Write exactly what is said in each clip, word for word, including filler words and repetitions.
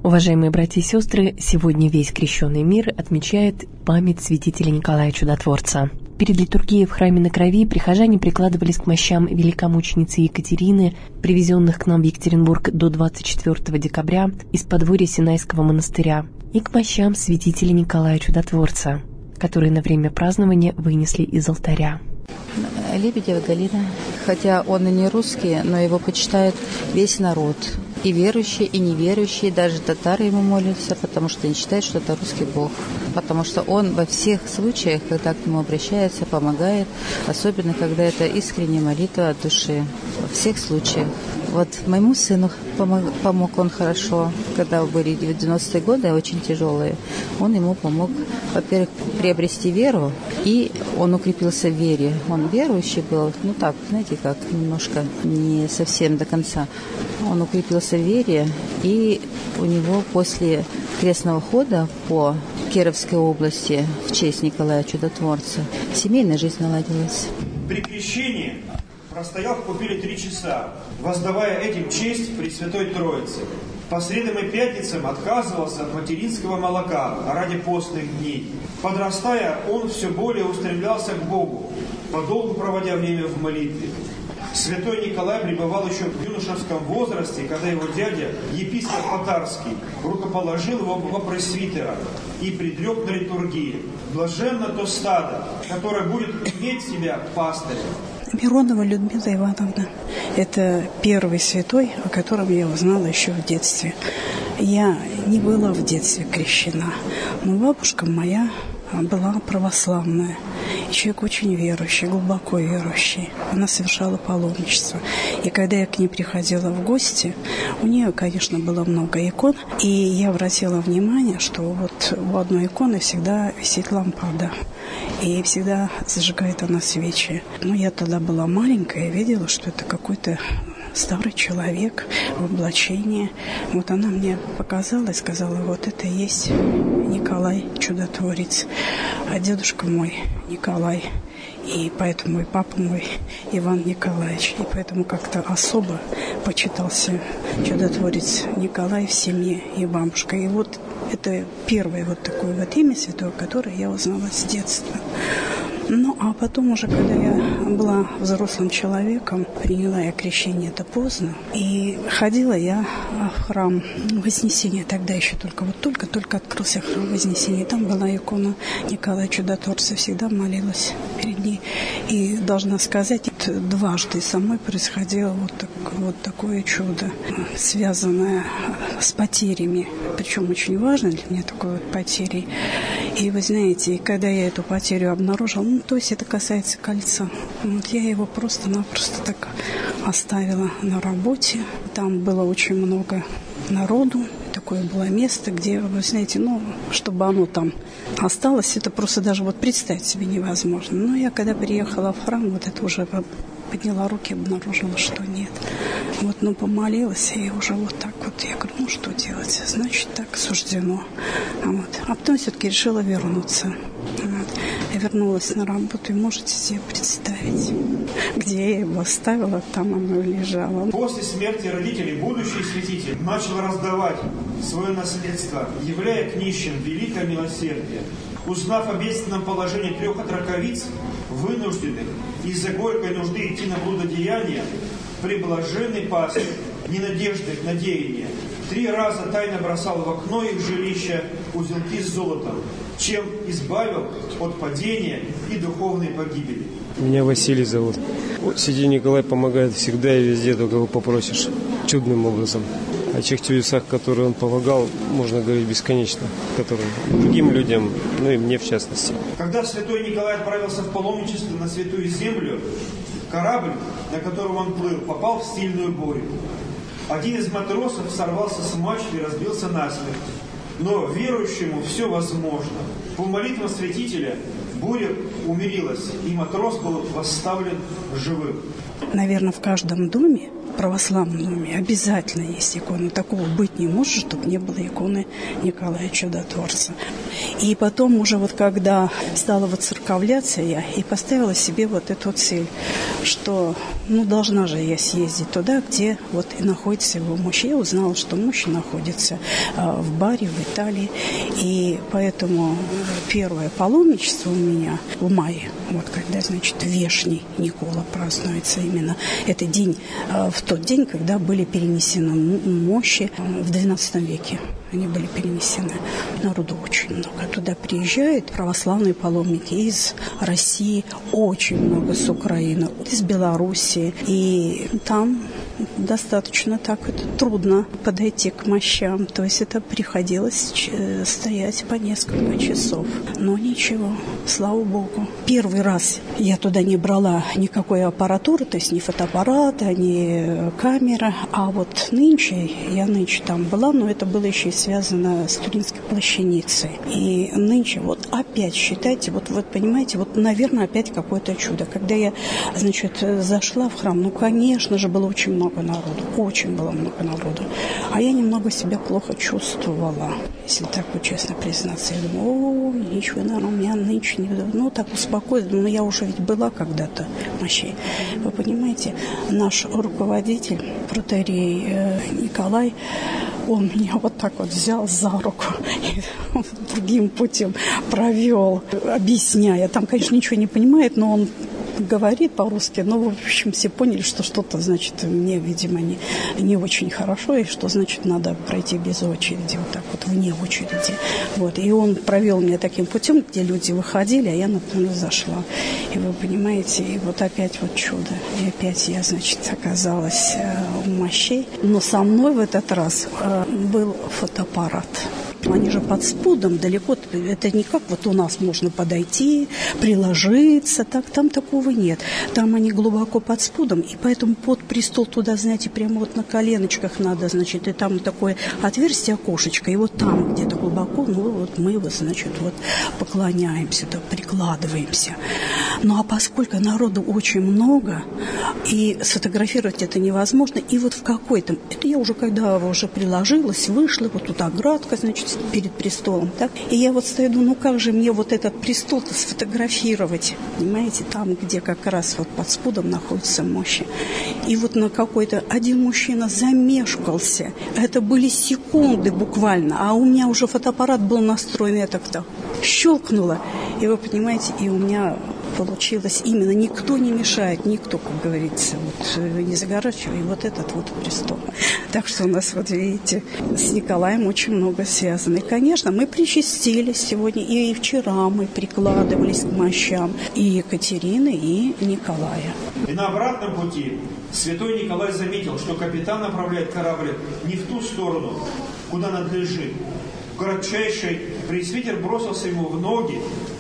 Уважаемые братья и сестры, сегодня весь крещенный мир отмечает память святителя Николая Чудотворца. Перед литургией в храме на Крови прихожане прикладывались к мощам великомученицы Екатерины, привезенных к нам в Екатеринбург до двадцать четвёртого декабря из подворья Синайского монастыря, и к мощам святителя Николая Чудотворца, которые на время празднования вынесли из алтаря. Лебедева Галина. Хотя он и не русский, но его почитает весь народ. И верующие, и неверующие, даже татары ему молятся, потому что они считают, что это русский Бог. Потому что он во всех случаях, когда к нему обращается, помогает, особенно когда это искренняя молитва от души. Во всех случаях. Вот моему сыну помог, помог он хорошо, когда были девяностые годы, очень тяжелые. Он ему помог, во-первых, приобрести веру, и он укрепился в вере. Он верующий был, ну так, знаете, как немножко не совсем до конца. Он укрепился в вере, и у него после крестного хода по Кировской области в честь Николая Чудотворца семейная жизнь наладилась. При крещении простоял в купели три часа, воздавая этим честь Пресвятой Троице. По средам и пятницам отказывался от материнского молока ради постных дней. Подрастая, он все более устремлялся к Богу, подолгу проводя время в молитве. Святой Николай пребывал еще в юношеском возрасте, когда его дядя, епископ Потарский, рукоположил его во пресвитера и предрек на литургии: «Блаженно то стадо, которое будет иметь себя пастырем». Миронова Людмила Ивановна. Это первый святой, о котором я узнала еще в детстве. Я не была в детстве крещена, но бабушка моя была православная. И человек очень верующий, глубоко верующий. Она совершала паломничество. И когда я к ней приходила в гости, у нее, конечно, было много икон. И я обратила внимание, что вот у одной иконы всегда висит лампада. И всегда зажигает она свечи. Но я тогда была маленькая и видела, что это какой-то старый человек в облачении. Вот она мне показала и сказала: вот это и есть Николай Чудотворец. А дедушка мой Николай, и поэтому и папа мой Иван Николаевич. И поэтому как-то особо почитался Чудотворец Николай в семье и бабушка. И вот это первое вот такое вот имя святое, которое я узнала с детства. Ну, а потом уже, когда я была взрослым человеком, приняла я крещение это поздно, и ходила я в храм Вознесения, тогда еще только, вот только-только открылся храм Вознесения, там была икона Николая Чудотворца, всегда молилась перед ней. И должна сказать, дважды со мной происходило вот, так, вот такое чудо, связанное с потерями, причем очень важно для меня такой вот потерей. И вы знаете, когда я эту потерю обнаружила, ну, то есть это касается кольца. Вот я его просто-напросто так оставила на работе. Там было очень много народу. Такое было место, где, вы знаете, ну, чтобы оно там осталось, это просто даже вот представить себе невозможно. Но я когда приехала в храм, вот это уже подняла руки, обнаружила, что нет. Вот, ну, помолилась, и уже вот так вот. Я говорю, ну, что делать? Значит, так суждено. Вот. А потом все-таки решила вернуться. Вот. Я вернулась на работу, и можете себе представить, где я его оставила, там оно лежало. После смерти родителей будущий святитель начал раздавать свое наследство, являя к нищим великое милосердие. Узнав о бедственном положении трех отроковиц, вынужденных из-за горькой нужды идти на блудодеяние, преблаженный пастырь, не надежды на деяние, три раза тайно бросал в окно их жилища узелки с золотом, чем избавил от падения и духовной погибели. Меня Василий зовут. Святитель Николай помогает всегда и везде, только его попросишь, чудным образом. О тех чудесах, которые он помогал, можно говорить бесконечно, которые другим людям, ну и мне в частности. Когда святой Николай отправился в паломничество на Святую Землю, корабль, на котором он плыл, попал в сильную бурю. Один из матросов сорвался с мачты и разбился насмерть. Но верующему все возможно. По молитвам святителя буря умерилась, и матрос был восставлен живым. Наверное, в каждом доме православными обязательно есть икона. Такого быть не может, чтобы не было иконы Николая Чудотворца. И потом уже вот когда стала воцерковляться я и поставила себе вот эту цель, что ну должна же я съездить туда, где вот и находится его мощь. Я узнала, что мощь находится э, в Баре, в Италии. И поэтому первое паломничество у меня в мае, вот когда, значит, Вешний Никола празднуется именно. Это день, э, в тот день, когда были перенесены мощи в двенадцатом веке. Они были перенесены. Народу очень много. Туда приезжают православные паломники из России, очень много с Украины, из Белоруссии. И там достаточно так это трудно подойти к мощам. То есть это приходилось стоять по несколько часов. Но ничего, слава Богу. Первый раз я туда не брала никакой аппаратуры, то есть ни фотоаппарата, ни камера. А вот нынче, я нынче там была, но это было еще и связано с Туринской плащаницей. И нынче вот опять, считайте, вот, вот понимаете, вот, наверное, опять какое-то чудо. Когда я, значит, зашла в храм, ну, конечно же, было очень много народу, очень было много народу. А я немного себя плохо чувствовала, если так вот честно признаться. Я думаю, о, ничего, наверное, у меня нынче не... Ну, так успокоилась, но я уже ведь была когда-то в мощей. Вы понимаете, наш руководитель, протоиерей э, Николай, он меня вот так вот взял за руку и другим путем провел, объясняя. Там, конечно, ничего не понимает, но он говорит по-русски, но, в общем, все поняли, что что-то, значит, мне, видимо, не, не очень хорошо, и что, значит, надо пройти без очереди, вот так вот, вне очереди. Вот. И он провел меня таким путем, где люди выходили, а я, например, зашла. И вы понимаете, и вот опять вот чудо. И опять я, значит, оказалась э, у мощей. Но со мной в этот раз э, был фотоаппарат. Они же под спудом далеко, это не как вот у нас можно подойти, приложиться, так, там такого нет. Там они глубоко под спудом, и поэтому под престол туда, знаете, прямо вот на коленочках надо, значит, и там такое отверстие, окошечко, и вот там где-то глубоко, ну вот мы вот, значит, вот поклоняемся, да, прикладываемся. Ну а поскольку народу очень много, и сфотографировать это невозможно, и вот в какой-то, это я уже когда уже приложилась, вышла, вот тут оградка, значит, перед престолом, так? И я вот стою, ну как же мне вот этот престол-то сфотографировать, понимаете, там, где как раз вот под спудом находятся мощи. И вот на какой-то один мужчина замешкался, это были секунды буквально, а у меня уже фотоаппарат был настроен, я так-то щелкнула, и вы понимаете, и у меня получилось именно, никто не мешает, никто, как говорится, вот, не загорачивай, и вот этот вот престол. Так что у нас, вот видите, с Николаем очень много связано. И, конечно, мы причастились сегодня, и вчера мы прикладывались к мощам и Екатерины, и Николая. И на обратном пути святой Николай заметил, что капитан направляет корабль не в ту сторону, куда надлежит. Кратчайший пресвитер бросился ему в ноги,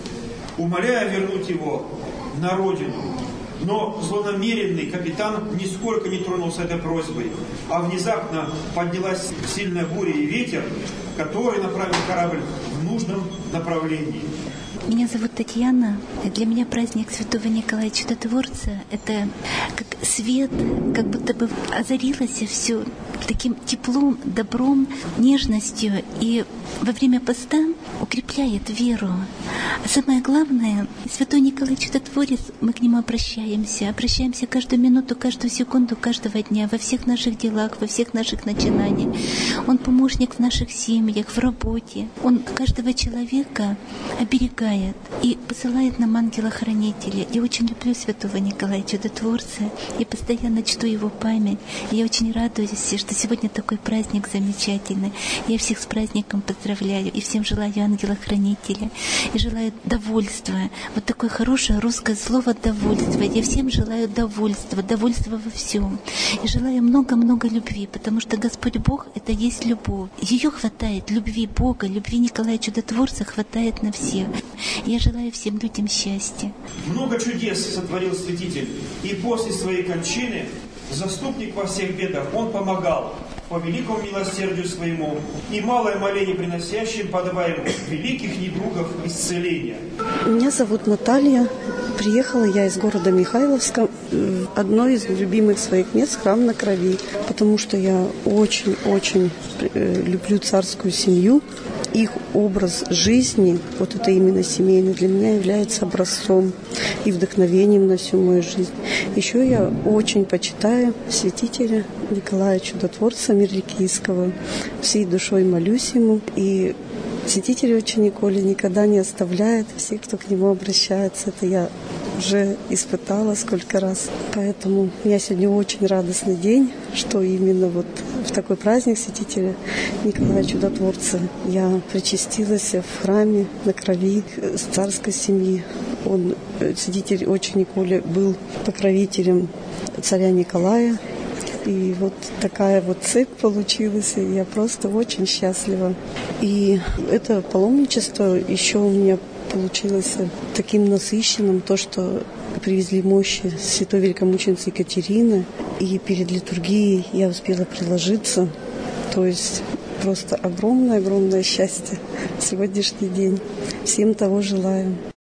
умоляя вернуть его на родину. Но злонамеренный капитан нисколько не тронулся этой просьбой, а внезапно поднялась сильная буря и ветер, который направил корабль в нужном направлении. Меня зовут Татьяна. Для меня праздник Святого Николая Чудотворца – это как свет, как будто бы озарилось все таким теплом, добром, нежностью. И во время поста укрепляет веру. А самое главное, Святой Николай Чудотворец, мы к нему обращаемся. Обращаемся каждую минуту, каждую секунду, каждого дня, во всех наших делах, во всех наших начинаниях. Он помощник в наших семьях, в работе. Он каждого человека оберегает и посылает нам ангела-хранителя. Я очень люблю Святого Николая Чудотворца. Я постоянно чту его память. И я очень радуюсь, что сегодня такой праздник замечательный. Я всех с праздником поздравляю и всем желаю ангела-хранителя. И желаю довольства. Вот такое хорошее русское слово «довольство». Я всем желаю довольства, довольства во всем. И желаю много-много любви, потому что Господь Бог — это есть любовь. Ее хватает, любви Бога, любви Николая Чудотворца хватает на всех. Я желаю всем людям счастья. Много чудес сотворил святитель, и после своей кончины заступник во всех бедах, он помогал по великому милосердию своему, и малое моление приносящим подобаем великих недугов исцеления. Меня зовут Наталья. Приехала я из города Михайловска, одно из любимых своих мест, храм на Крови, потому что я очень-очень люблю царскую семью. Их образ жизни, вот это именно семейный, для меня является образцом и вдохновением на всю мою жизнь. Еще я очень почитаю святителя Николая Чудотворца Мирликийского. Всей душой молюсь ему. И святитель очень Николай никогда не оставляет всех, кто к нему обращается. Это я уже испытала сколько раз. Поэтому у меня сегодня очень радостный день, что именно вот в такой праздник святителя Николая Чудотворца я причастилась в храме на Крови с царской семьи. Он, святитель очень Николай, был покровителем царя Николая. И вот такая вот цепь получилась, и я просто очень счастлива. И это паломничество еще у меня получилось таким насыщенным, то, что привезли мощи святой великомученицы Екатерины, и перед литургией я успела приложиться. То есть просто огромное-огромное счастье в сегодняшний день. Всем того желаю.